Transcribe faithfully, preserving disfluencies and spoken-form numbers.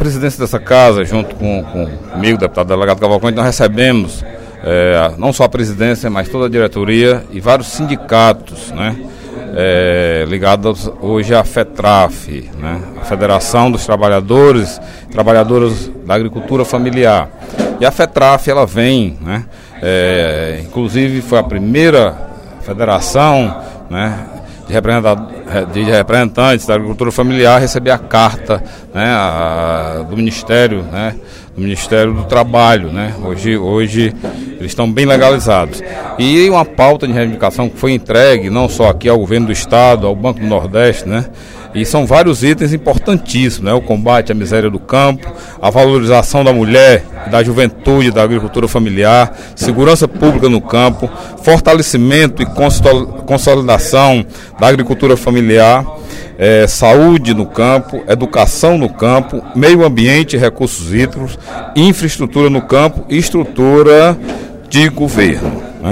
presidência dessa casa, junto com, com comigo, deputado delegado Cavalcante, nós recebemos é, não só a presidência, mas toda a diretoria e vários sindicatos, né, é, ligados hoje à FETRAF, né, a Federação dos Trabalhadores e Trabalhadoras da Agricultura Familiar. E a FETRAF, ela vem, né, é, inclusive foi a primeira federação, né, de representantes, de representantes da agricultura familiar a receber a carta, né, a, do Ministério, né, do Ministério do Trabalho, né. Hoje, hoje eles estão bem legalizados. E uma pauta de reivindicação que foi entregue não só aqui ao governo do Estado, ao Banco do Nordeste, né, e são vários itens importantíssimos, né, o combate à miséria do campo, a valorização da mulher, da juventude, da agricultura familiar, segurança pública no campo, fortalecimento e consolidação da agricultura familiar, é, saúde no campo, educação no campo, meio ambiente e recursos hídricos, infraestrutura no campo e estrutura de governo.